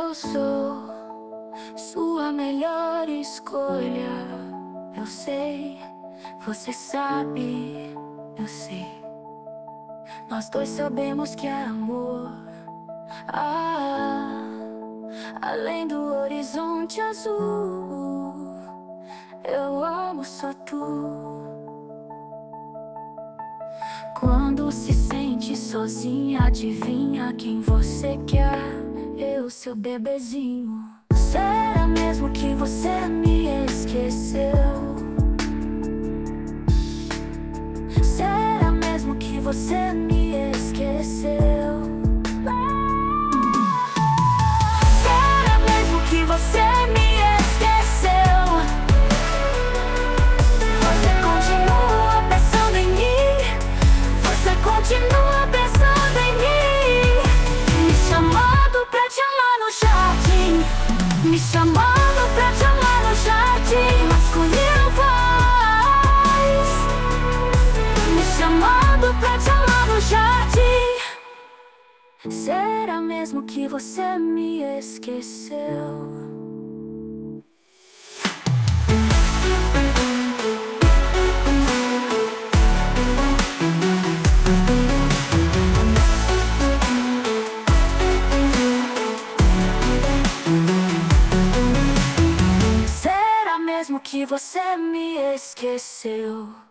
eu sou sua melhor escolha. Eu sei, você sabe, eu sei. Nós dois sabemos que é amor. Além do horizonte azul, eu amo só tu. Quando se sente sozinha, adivinha quem você quer? Eu, seu bebezinho. Será mesmo que você me esqueceu? Será mesmo que você me esqueceu? Será mesmo que você me esqueceu? Você continua pensando em mim? Você continua pensando em mim? Me chamando pra te amar no jardim, me chamando pra te amar no jardim masculino voz, me chamando pra te amar no jardim. Será mesmo que você me esqueceu? Será mesmo que você me esqueceu?